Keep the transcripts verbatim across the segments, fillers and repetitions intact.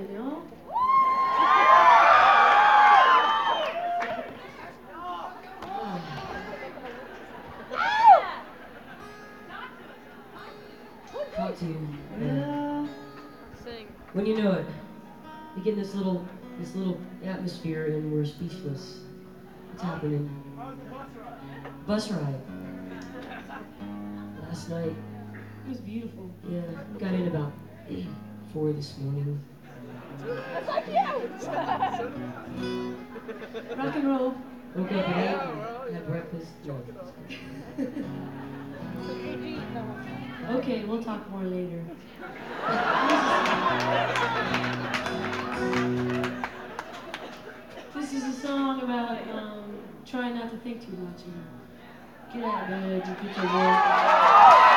되네요. Talk to you. Yeah. Sing. When you know it, you get in this little, this little atmosphere, and we're speechless. What's happening? Bus ride. Last night. It was beautiful. Yeah, got in about four this morning. That's you! Rock and roll. Woke up at eight, had breakfast. No. Okay, we'll talk more later. This is a song about um, trying not to think too much and get out of bed and get to work.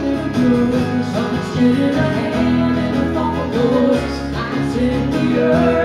In the hand and the thought was, I in the earth.